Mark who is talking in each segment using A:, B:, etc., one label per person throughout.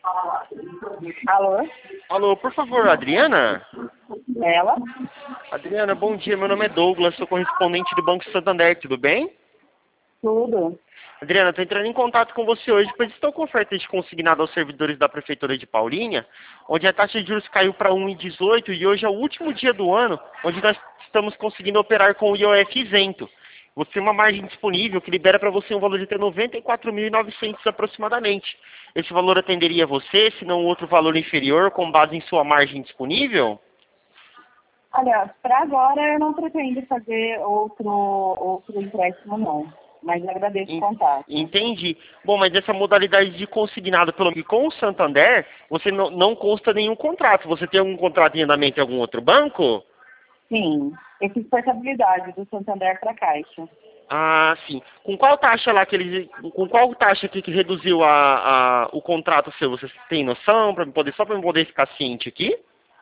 A: Alô?
B: Alô, por favor, Adriana?
A: Ela?
B: Adriana, bom dia. Meu nome é Douglas, sou correspondente do Banco Santander, tudo bem?
A: Tudo.
B: Adriana, estou entrando em contato com você hoje, pois estou com oferta de consignado aos servidores da Prefeitura de Paulínia, onde a taxa de juros caiu para 1,18 e hoje é o último dia do ano, onde nós estamos conseguindo operar com o IOF isento. Você tem uma margem disponível que libera para você um valor de até 94.900 aproximadamente. Esse valor atenderia a você, se não outro valor inferior, com base em sua margem disponível?
A: Olha, para agora eu não pretendo fazer outro empréstimo, não. Mas eu agradeço o contato.
B: Entendi. Bom, mas essa modalidade de consignado pelo com o Santander, você não consta nenhum contrato. Você tem algum contrato em andamento em algum outro banco?
A: Sim, eu fiz portabilidade do Santander para Caixa.
B: Ah, sim. Com qual taxa lá que eles. Com qual taxa aqui que reduziu o contrato seu? Você tem noção para poder só para eu poder ficar ciente aqui?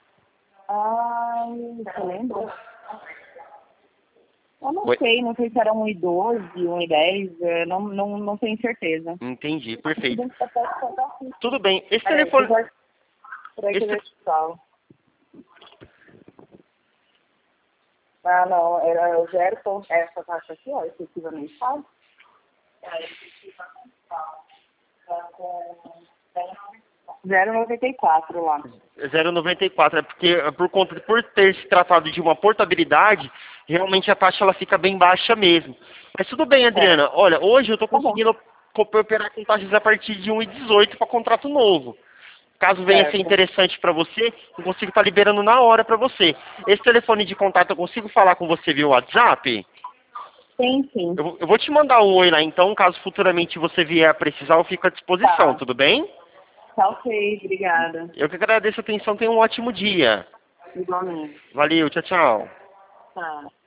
A: Você lembra? Eu não
B: Oi?
A: sei, não sei se era 1,12, 1,10, não tenho certeza.
B: Entendi, perfeito. Tudo bem. Esse telefone.
A: Peraí que eu
B: Esse...
A: já te falo. Ah, não, era o zero ponto, essa taxa aqui, ó, efetivamente, sabe? 0,94 lá.
B: 0,94, é porque por ter se tratado de uma portabilidade, realmente a taxa ela fica bem baixa mesmo. Mas tudo bem,
A: É,
B: Adriana. Olha, hoje eu estou
A: tá bom,
B: conseguindo operar com taxas a partir de 1,18 para contrato novo. Caso venha a ser
A: certo.
B: interessante para você, eu consigo estar liberando na hora para você. Esse telefone de contato eu consigo falar com você via WhatsApp?
A: Sim, sim.
B: Eu vou te mandar um oi lá então, caso futuramente você vier a precisar, eu fico à disposição,
A: Tá.
B: tudo bem?
A: Tá ok, obrigada.
B: Eu que agradeço a atenção, tenha um ótimo dia.
A: Igualmente.
B: Valeu, tchau, tchau.
A: Tá.